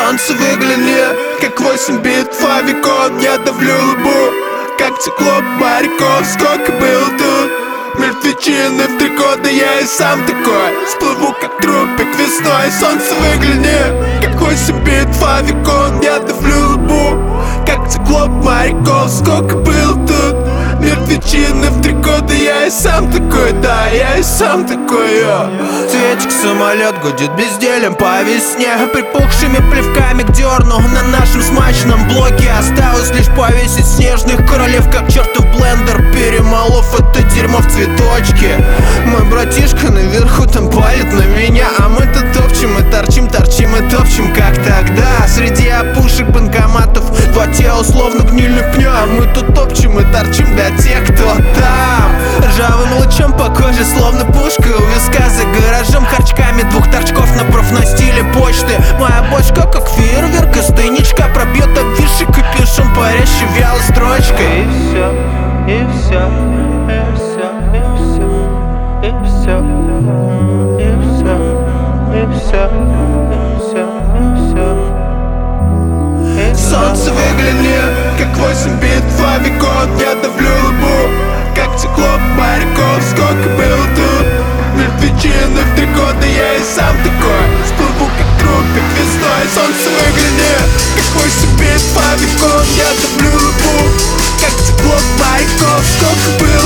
Солнце выгляни, как 8 битв веков. Я давлю лбу, как циклоп моряков. Сколько было тут мертвечины в 3 года, я и сам такой. Сплыву, как трупик весной. Солнце выгляни, как 8 битв веков. Я давлю лбу, как циклоп моряков. Сколько было тут мертвечины в 3 года, я и сам такой, да, я и сам такой, Цветик самолет гудит безделием по весне, припухшими плевками к дерну. На нашем смачном блоке осталось лишь повесить снежных королев, как чертов блендер, перемолов это дерьмо в цветочки. Мой братишка наверху там палит на меня, а мы-то топчем и торчим, торчим и топчем, как тогда. Среди опушек банкоматов два тела словно гнильных пня, а мы тут топчем и торчим для тех, кто там. Ржавым лучом по коже, словно пушка у виска. За гаражом харчками 2 торчков на профнастиле почты. Моя бочка, как фейерверк из тайничка, пробьет обвисший капюшон парящей вялой строчкой. И все, и все, и все, и все, и все, и все, и все, и все. Солнце выгляни, как 8 битв веков. Я давлю лбу, как циклоп моряков. Сколько было тут мертвечины в 3 года, я и сам такой. Сплыву, как трупик весной. Солнце выгляни, как 8 битв веков. Я давлю лбу, как циклоп моряков. Сколько было